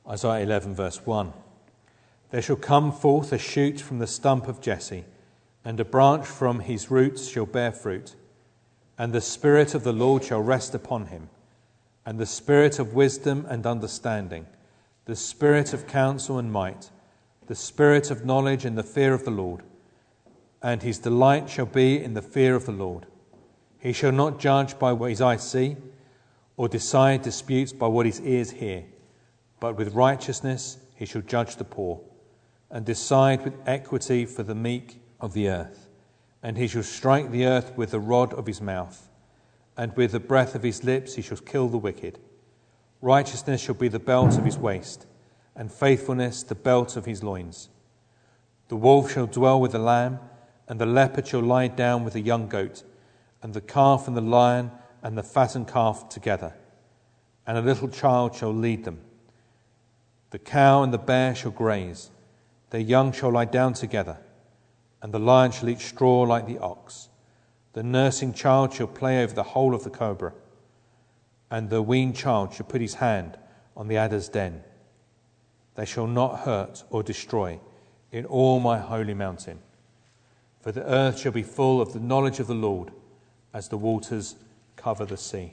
Isaiah 11 verse 1. There shall come forth a shoot from the stump of Jesse, and a branch from his roots shall bear fruit. And the Spirit of the Lord shall rest upon him, and the Spirit of wisdom and understanding, the Spirit of counsel and might, the Spirit of knowledge and the fear of the Lord. And his delight shall be in the fear of the Lord. He shall not judge by what his eyes see, or decide disputes by what his ears hear. But with righteousness he shall judge the poor, and decide with equity for the meek of the earth. And he shall strike the earth with the rod of his mouth, and with the breath of his lips he shall kill the wicked. Righteousness shall be the belt of his waist, and faithfulness the belt of his loins. The wolf shall dwell with the lamb, and the leopard shall lie down with the young goat, and the calf and the lion and the fattened calf together. And a little child shall lead them. The cow and the bear shall graze, their young shall lie down together, and the lion shall eat straw like the ox. The nursing child shall play over the hole of the cobra, and the weaned child shall put his hand on the adder's den. They shall not hurt or destroy in all my holy mountain. For the earth shall be full of the knowledge of the Lord, as the waters cover the sea.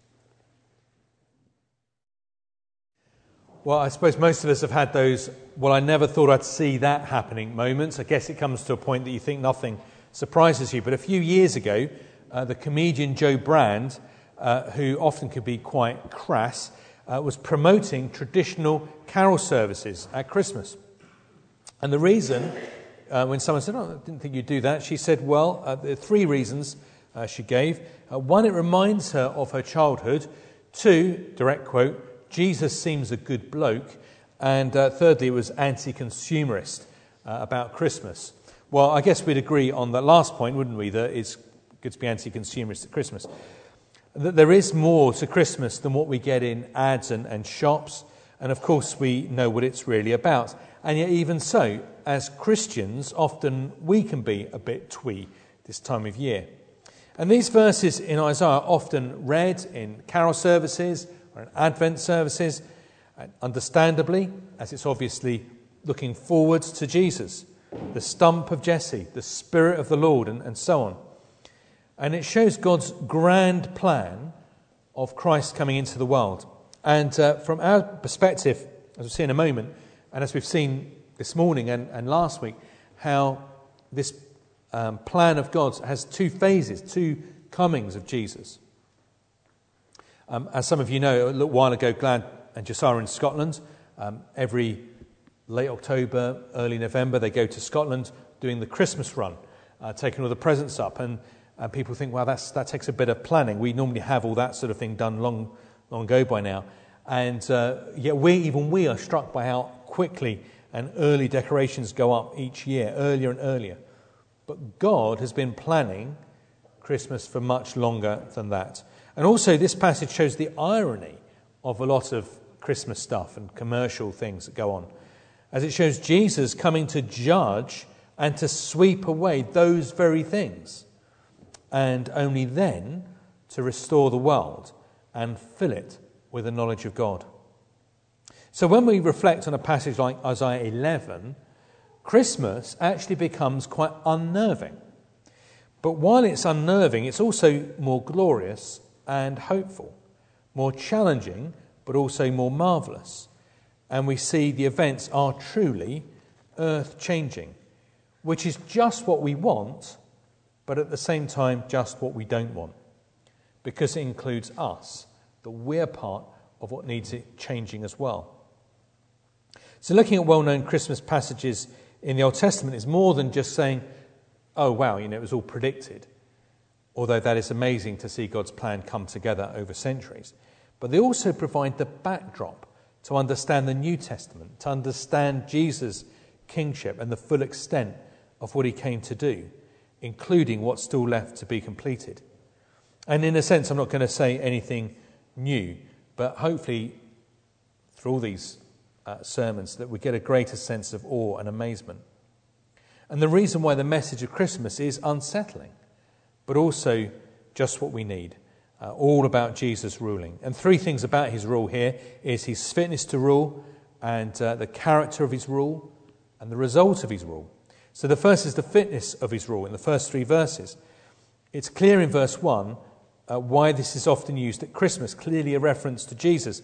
Well, I suppose most of us have had those, well, I never thought I'd see that happening moments. I guess it comes to a point that you think nothing surprises you. But a few years ago, the comedian Joe Brand, who often could be quite crass, was promoting traditional carol services at Christmas. And the reason, when someone said, "Oh, I didn't think you'd do that," she said, well, there are three reasons she gave. One, it reminds her of her childhood. Two, direct quote, Jesus seems a good bloke. And thirdly, it was anti-consumerist about Christmas. Well, I guess we'd agree on that last point, wouldn't we, that it's good to be anti-consumerist at Christmas. That there is more to Christmas than what we get in ads and shops. And of course, we know what it's really about. And yet even so, as Christians, often we can be a bit twee this time of year. And these verses in Isaiah are often read in carol services or in Advent services, and understandably, as it's obviously looking forwards to Jesus, the stump of Jesse, the Spirit of the Lord, and so on. And it shows God's grand plan of Christ coming into the world. And from our perspective, as we'll see in a moment, and as we've seen this morning and last week, how this plan of God has two phases, two comings of Jesus. As some of you know, a little while ago, Glad and Josiah are in Scotland. Every late October, early November, they go to Scotland doing the Christmas run, taking all the presents up. And people think, well, that takes a bit of planning. We normally have all that sort of thing done long ago by now. And yet we are struck by how quickly and early decorations go up each year, earlier and earlier. But God has been planning Christmas for much longer than that. And also this passage shows the irony of a lot of Christmas stuff and commercial things that go on, as it shows Jesus coming to judge and to sweep away those very things, and only then to restore the world and fill it with the knowledge of God. So when we reflect on a passage like Isaiah 11, Christmas actually becomes quite unnerving. But while it's unnerving, it's also more glorious and hopeful, more challenging, but also more marvellous. And we see the events are truly earth-changing, which is just what we want, but at the same time just what we don't want, because it includes us, that we're part of what needs it changing as well. So looking at well-known Christmas passages in the Old Testament is more than just saying, oh, wow, it was all predicted. Although that is amazing to see God's plan come together over centuries. But they also provide the backdrop to understand the New Testament, to understand Jesus' kingship and the full extent of what he came to do, including what's still left to be completed. And in a sense, I'm not going to say anything new, but hopefully through all these sermons that we get a greater sense of awe and amazement. And the reason why the message of Christmas is unsettling, but also just what we need, all about Jesus ruling. And three things about his rule here is his fitness to rule, and the character of his rule and the result of his rule. So the first is the fitness of his rule in the first 3 verses. It's clear in verse 1 why this is often used at Christmas, clearly a reference to Jesus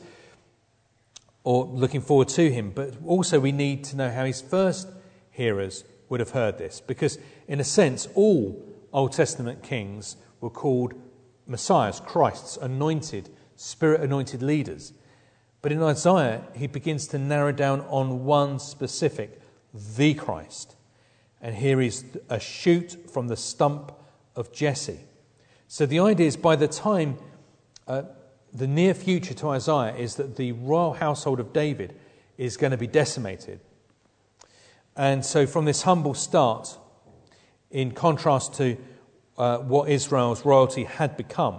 or looking forward to him. But also we need to know how his first hearers would have heard this, because in a sense all Old Testament kings were called Messiahs, Christ's anointed, Spirit-anointed leaders. But in Isaiah, he begins to narrow down on one specific, the Christ. And here is a shoot from the stump of Jesse. So the idea is by the time, the near future to Isaiah is that the royal household of David is going to be decimated. And so from this humble start, in contrast to what Israel's royalty had become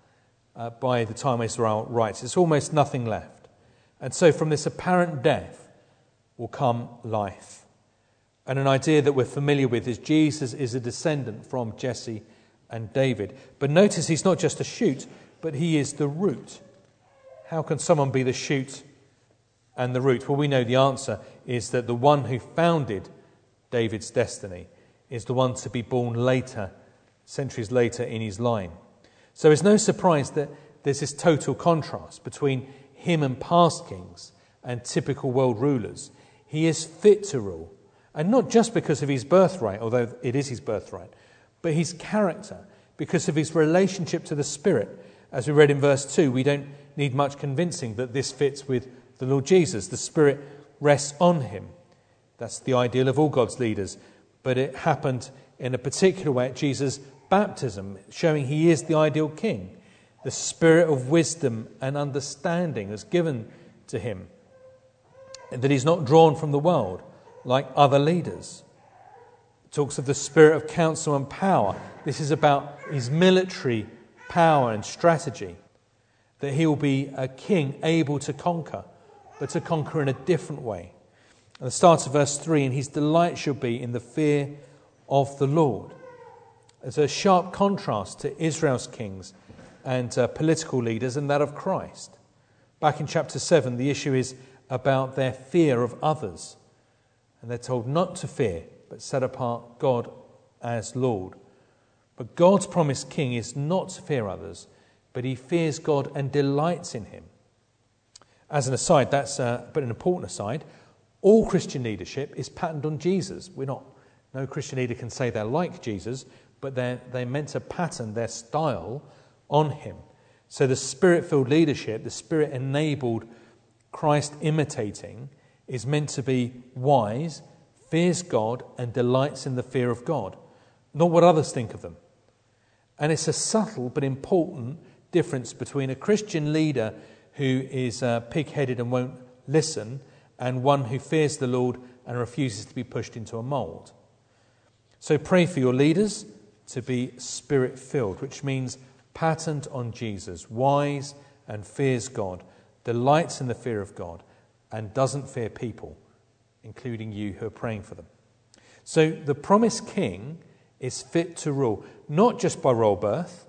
by the time Israel writes, it's almost nothing left. And so from this apparent death will come life. And an idea that we're familiar with is Jesus is a descendant from Jesse and David. But notice he's not just a shoot, but he is the root. How can someone be the shoot and the root? Well, we know the answer is that the one who founded David's destiny is the one to be born later, centuries later in his line. So it's no surprise that there's this total contrast between him and past kings and typical world rulers. He is fit to rule. And not just because of his birthright, although it is his birthright, but his character, because of his relationship to the Spirit. As we read in verse 2, we don't need much convincing that this fits with the Lord Jesus. The Spirit rests on him. That's the ideal of all God's leaders. But it happened in a particular way at Jesus' baptism, showing he is the ideal king. The spirit of wisdom and understanding is given to him, and that he's not drawn from the world like other leaders. It talks of the spirit of counsel and power. This is about his military power and strategy, that he will be a king able to conquer, but to conquer in a different way. And the start of verse 3, and his delight shall be in the fear of the Lord. There's a sharp contrast to Israel's kings and political leaders and that of Christ. Back in chapter 7, the issue is about their fear of others. And they're told not to fear, but set apart God as Lord. But God's promised king is not to fear others, but he fears God and delights in him. As an aside, but an important aside, all Christian leadership is patterned on Jesus. No Christian leader can say they're like Jesus, but they're meant to pattern their style on him. So the Spirit-filled leadership, the Spirit-enabled Christ imitating, is meant to be wise, fears God, and delights in the fear of God, not what others think of them. And it's a subtle but important difference between a Christian leader who is pig-headed and won't listen, and one who fears the Lord and refuses to be pushed into a mould. So pray for your leaders to be Spirit-filled, which means patterned on Jesus, wise and fears God, delights in the fear of God, and doesn't fear people, including you who are praying for them. So the promised king is fit to rule, not just by royal birth,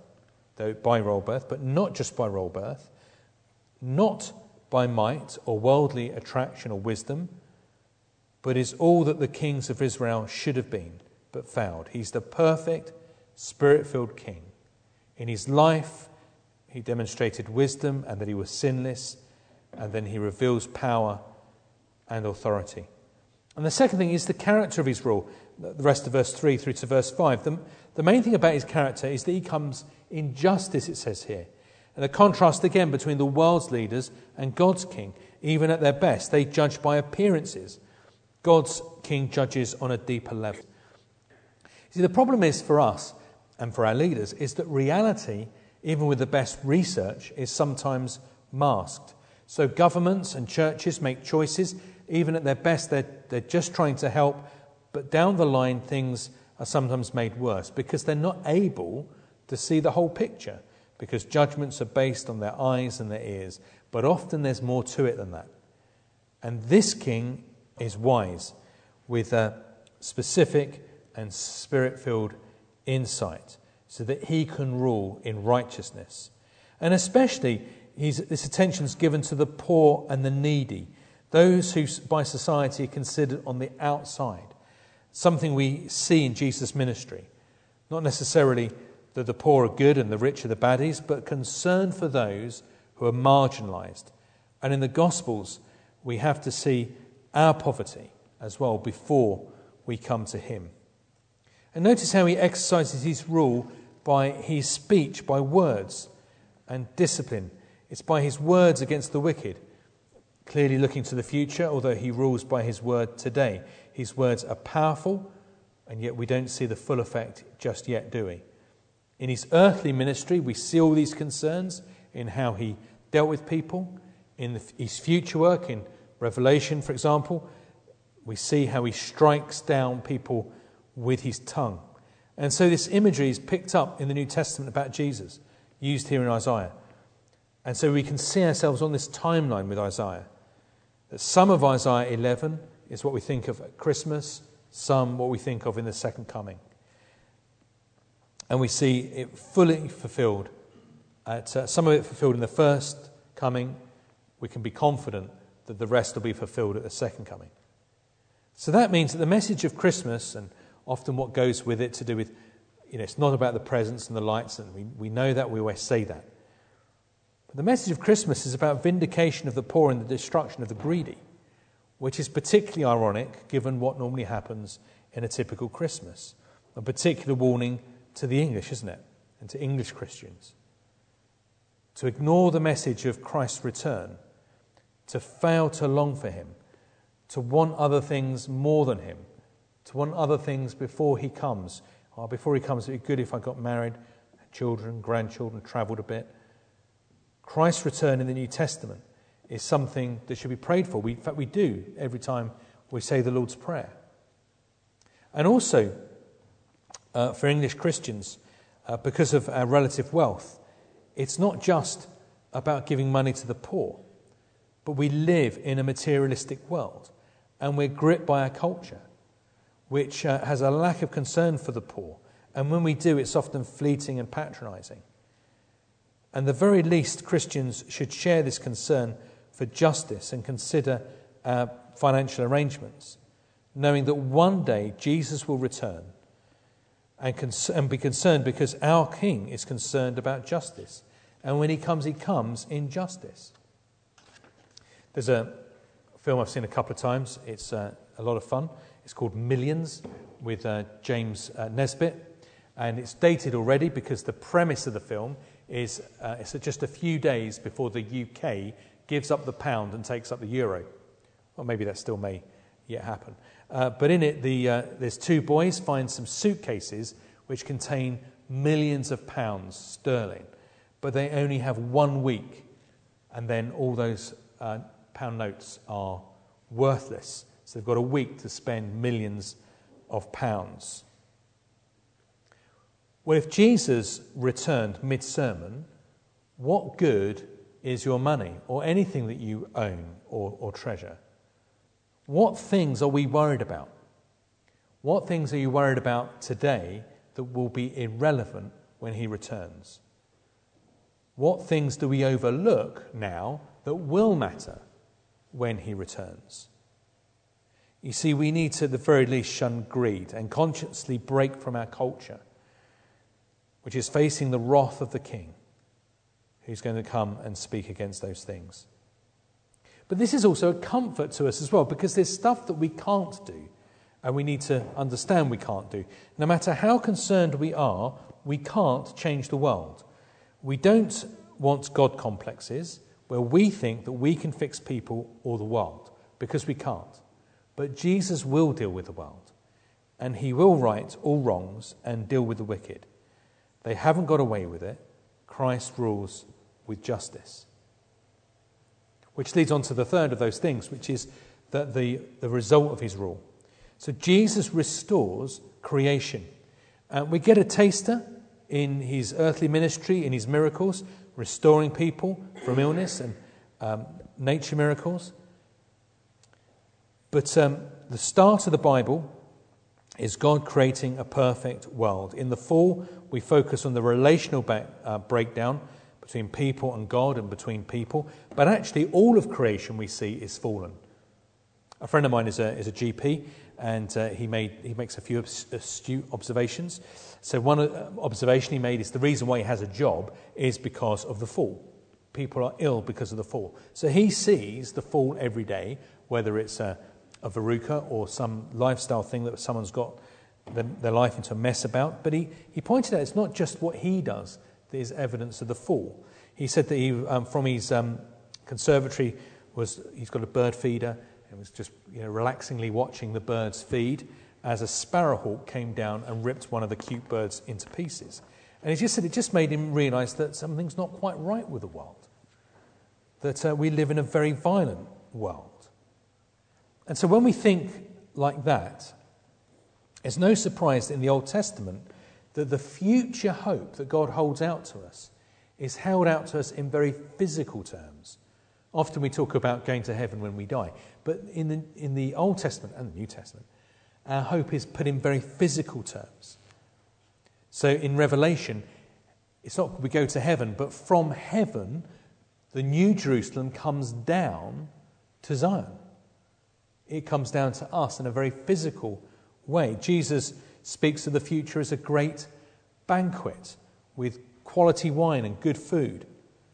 but not just by royal birth, not by might or worldly attraction or wisdom, but is all that the kings of Israel should have been, but failed. He's the perfect, Spirit-filled king. In his life, he demonstrated wisdom and that he was sinless, and then he reveals power and authority. And the second thing is the character of his rule, the rest of verse 3 through to verse 5. The main thing about his character is that he comes in justice, it says here. And the contrast again between the world's leaders and God's king, even at their best, they judge by appearances. God's king judges on a deeper level. See, the problem is for us and for our leaders is that reality, even with the best research, is sometimes masked. So governments and churches make choices. Even at their best, they're just trying to help. But down the line, things are sometimes made worse because they're not able to see the whole picture, because judgments are based on their eyes and their ears. But often there's more to it than that. And this king is wise, with a specific and Spirit-filled insight, so that he can rule in righteousness. And especially, this attention is given to the poor and the needy, those who by society are considered on the outside, something we see in Jesus' ministry. Not necessarily that the poor are good and the rich are the baddies, but concern for those who are marginalised. And in the Gospels, we have to see our poverty as well before we come to him. And notice how he exercises his rule by his speech, by words and discipline. It's by his words against the wicked, clearly looking to the future, although he rules by his word today. His words are powerful, and yet we don't see the full effect just yet, do we? In his earthly ministry, we see all these concerns in how he dealt with people. In his future work, in Revelation, for example, we see how he strikes down people with his tongue. And so this imagery is picked up in the New Testament about Jesus, used here in Isaiah. And so we can see ourselves on this timeline with Isaiah. That some of Isaiah 11 is what we think of at Christmas, some what we think of in the second coming. And we see it fully fulfilled, some of it fulfilled in the first coming. We can be confident that the rest will be fulfilled at the second coming. So that means that the message of Christmas, and often what goes with it to do with, it's not about the presents and the lights, and we know that, we always say that. But the message of Christmas is about vindication of the poor and the destruction of the greedy, which is particularly ironic given what normally happens in a typical Christmas. A particular warning to the English, isn't it? And to English Christians. To ignore the message of Christ's return, to fail to long for him, to want other things more than him, to want other things before he comes. Before he comes, it would be good if I got married, had children, grandchildren, travelled a bit. Christ's return in the New Testament is something that should be prayed for. In fact, we do every time we say the Lord's Prayer. And also, for English Christians, because of our relative wealth, it's not just about giving money to the poor, but we live in a materialistic world, and we're gripped by our culture, which has a lack of concern for the poor. And when we do, it's often fleeting and patronising. And the very least, Christians should share this concern for justice and consider our financial arrangements, knowing that one day Jesus will return and be concerned because our King is concerned about justice. And when he comes in justice. There's a film I've seen a couple of times. It's a lot of fun. It's called Millions with James Nesbitt. And it's dated already because the premise of the film is it's just a few days before the UK gives up the pound and takes up the euro. Well, maybe that still may yet happen. But in it, there's two boys find some suitcases which contain millions of pounds sterling. But they only have 1 week, and then all those pound notes are worthless. So they've got a week to spend millions of pounds. Well, if Jesus returned mid-sermon, what good is your money or anything that you own or treasure? What things are we worried about? What things are you worried about today that will be irrelevant when he returns? What things do we overlook now that will matter when he returns? You see, we need to, at the very least, shun greed and consciously break from our culture, which is facing the wrath of the King, who's going to come and speak against those things. But this is also a comfort to us as well, because there's stuff that we can't do, and we need to understand we can't do. No matter how concerned we are, we can't change the world. We don't want God complexes where we think that we can fix people or the world, because we can't. But Jesus will deal with the world, and he will right all wrongs and deal with the wicked. They haven't got away with it. Christ rules with justice. Which leads on to the third of those things, which is that the result of his rule. So Jesus restores creation. We get a taster in his earthly ministry, in his miracles, restoring people from illness and nature miracles. But the start of the Bible is God creating a perfect world. In the fall, we focus on the relational breakdown between people and God and between people. But actually, all of creation we see is fallen. A friend of mine is a GP, and he makes a few astute observations. So one observation he made is the reason why he has a job is because of the fall. People are ill because of the fall. So he sees the fall every day, whether it's a verruca or some lifestyle thing that someone's got their life into a mess about. But he pointed out it's not just what he does that is evidence of the fall. He said that he, from his conservatory, he's got a bird feeder, and was just relaxingly watching the birds feed as a sparrowhawk came down and ripped one of the cute birds into pieces. And he just said it just made him realise that something's not quite right with the world, that we live in a very violent world. And so when we think like that, it's no surprise that in the Old Testament that the future hope that God holds out to us is held out to us in very physical terms. Often we talk about going to heaven when we die, but in the Old Testament and the New Testament, our hope is put in very physical terms. So in Revelation, it's not we go to heaven, but from heaven, the New Jerusalem comes down to Zion. It comes down to us in a very physical way. Jesus speaks of the future as a great banquet with quality wine and good food.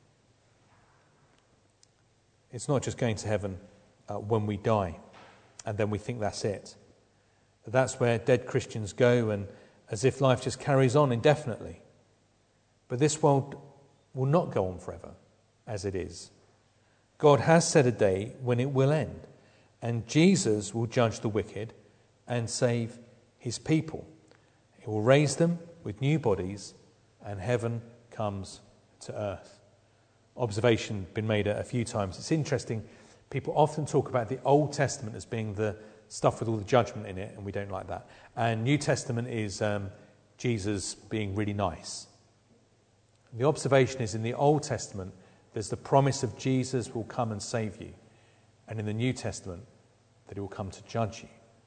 It's not just going to heaven when we die and then we think that's it. That's where dead Christians go, and as if life just carries on indefinitely. But this world will not go on forever as it is. God has set a day when it will end, and Jesus will judge the wicked and save his people. He will raise them with new bodies, and heaven comes to earth. Observation been made a few times. It's interesting. People often talk about the Old Testament as being the stuff with all the judgment in it, and we don't like that. And New Testament is Jesus being really nice. The observation is in the Old Testament, there's the promise of Jesus will come and save you. And in the New Testament, that he will come to judge you.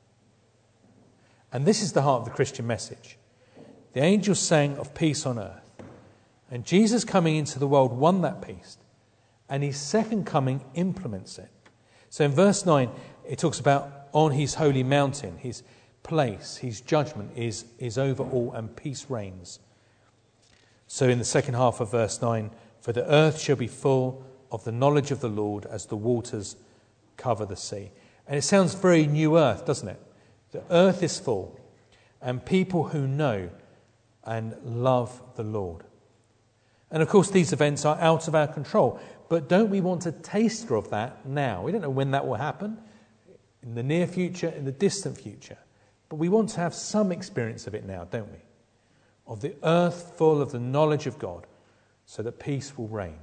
And this is the heart of the Christian message. The angels sang of peace on earth. And Jesus coming into the world won that peace. And his second coming implements it. So in verse 9, it talks about on his holy mountain, his place, his judgment is over all and peace reigns. So in the second half of verse 9, for the earth shall be full of the knowledge of the Lord as the waters cover the sea. And it sounds very new earth, doesn't it? The earth is full, and people who know and love the Lord. And of course, these events are out of our control. But don't we want a taster of that now? We don't know when that will happen, in the near future, in the distant future. But we want to have some experience of it now, don't we? Of the earth full of the knowledge of God, so that peace will reign.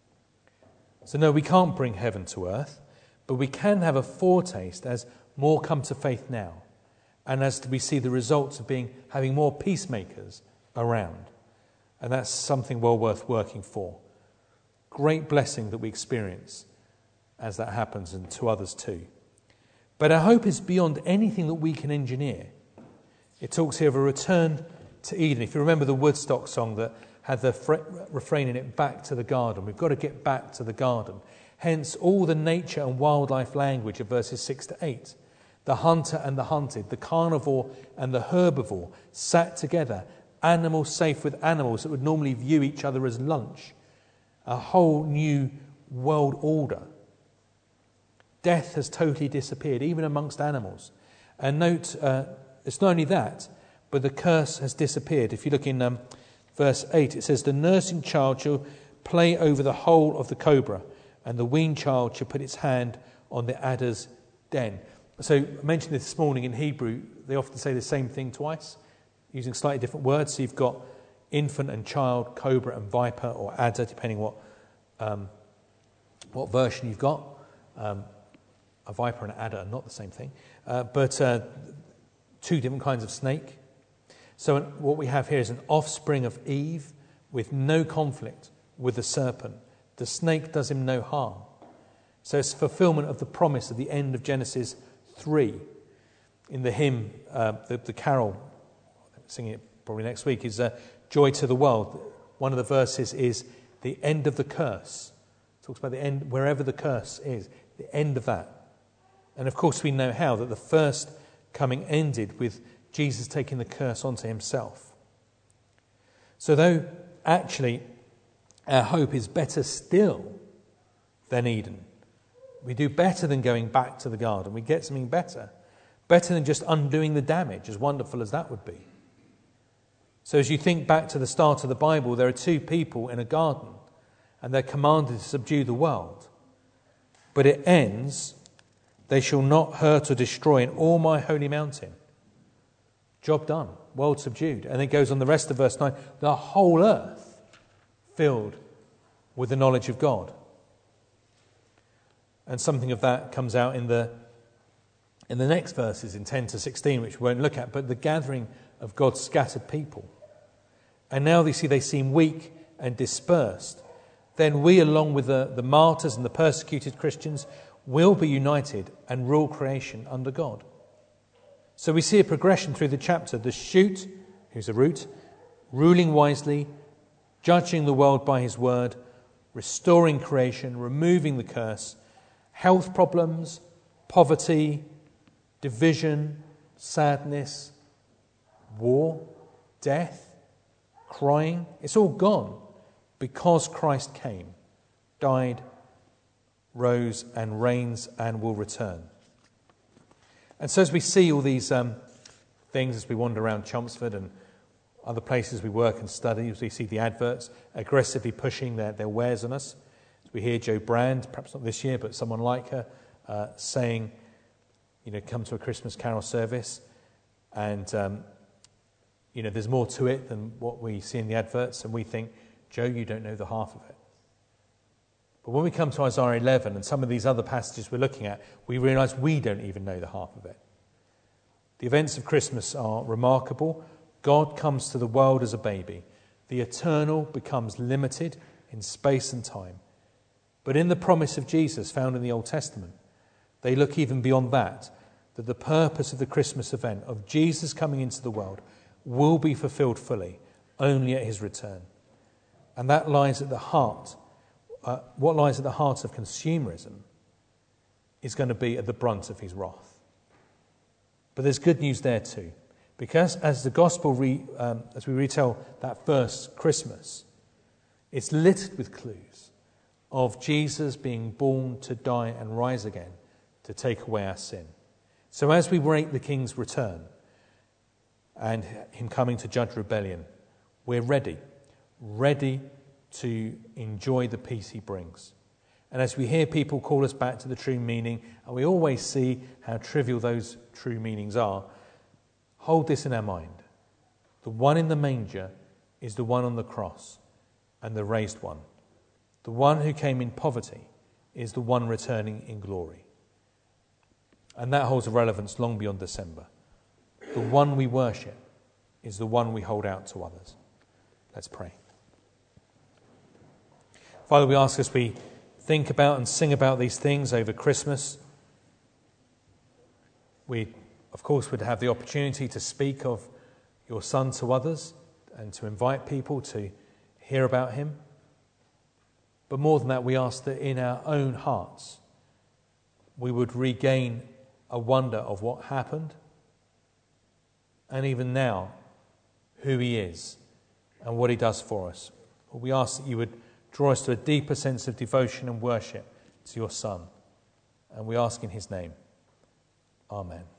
So no, we can't bring heaven to earth, but we can have a foretaste as more come to faith now, and as we see the results of having more peacemakers around. And that's something well worth working for. Great blessing that we experience as that happens, and to others too. But our hope is beyond anything that we can engineer. It talks here of a return to Eden. If you remember the Woodstock song that had the refrain in it, back to the garden. We've got to get back to the garden. Hence all the nature and wildlife language of verses 6 to 8. The hunter and the hunted, the carnivore and the herbivore sat together, animals safe with animals that would normally view each other as lunch. A whole new world order. Death has totally disappeared, even amongst animals. And note, it's not only that, but the curse has disappeared. If you look in verse 8, it says, the nursing child shall play over the hole of the cobra, and the weaned child shall put its hand on the adder's den. So I mentioned this morning in Hebrew, they often say the same thing twice, using slightly different words. So you've got infant and child, cobra and viper, or adder, depending what version you've got. A viper and an adder are not the same thing, but two different kinds of snake. So what we have here is an offspring of Eve with no conflict with the serpent. The snake does him no harm. So it's fulfillment of the promise at the end of Genesis 3. In the hymn, the carol, singing it probably next week, is Joy to the World. One of the verses is the end of the curse. It talks about the end, wherever the curse is, the end of that. And of course we know how, that the first coming ended with Jesus taking the curse onto himself. So though actually our hope is better still than Eden, we do better than going back to the garden. We get something better than just undoing the damage, as wonderful as that would be. So as you think back to the start of the Bible, there are two people in a garden and they're commanded to subdue the world. But it ends, they shall not hurt or destroy in all my holy mountain. Job done, world subdued. And it goes on the rest of verse 9, the whole earth filled with the knowledge of God. And something of that comes out in the next verses, in 10 to 16, which we won't look at, but the gathering of God's scattered people. And now they seem weak and dispersed. Then we, along with the martyrs and the persecuted Christians, will be united and rule creation under God. So we see a progression through the chapter. The shoot, who's a root, ruling wisely, judging the world by his word, restoring creation, removing the curse, health problems, poverty, division, sadness, war, death, crying. It's all gone because Christ came, died, rose and reigns and will return. And so as we see all these things as we wander around Chelmsford and other places we work and study, as we see the adverts aggressively pushing their wares on us, as we hear Jo Brand, perhaps not this year, but someone like her, saying, come to a Christmas carol service and, there's more to it than what we see in the adverts, and we think, Jo, you don't know the half of it. But when we come to Isaiah 11 and some of these other passages we're looking at, we realise we don't even know the half of it. The events of Christmas are remarkable. God comes to the world as a baby. The eternal becomes limited in space and time. But in the promise of Jesus found in the Old Testament, they look even beyond that the purpose of the Christmas event, of Jesus coming into the world, will be fulfilled fully only at his return. And that lies at the heart. What lies at the heart of consumerism is going to be at the brunt of his wrath. But there's good news there too, because as the gospel, as we retell that first Christmas, it's littered with clues of Jesus being born to die and rise again to take away our sin. So as we wait the King's return and him coming to judge rebellion, we're ready to enjoy the peace he brings. And as we hear people call us back to the true meaning, and we always see how trivial those true meanings are, hold this in our mind. The one in the manger is the one on the cross and the raised one. The one who came in poverty is the one returning in glory. And that holds a relevance long beyond December. The one we worship is the one we hold out to others. Let's pray. Father, we ask as we think about and sing about these things over Christmas, we, of course, would have the opportunity to speak of your Son to others and to invite people to hear about him. But more than that, we ask that in our own hearts, we would regain a wonder of what happened, and even now, who he is and what he does for us. We ask that you would draw us to a deeper sense of devotion and worship to your Son. And we ask in his name. Amen.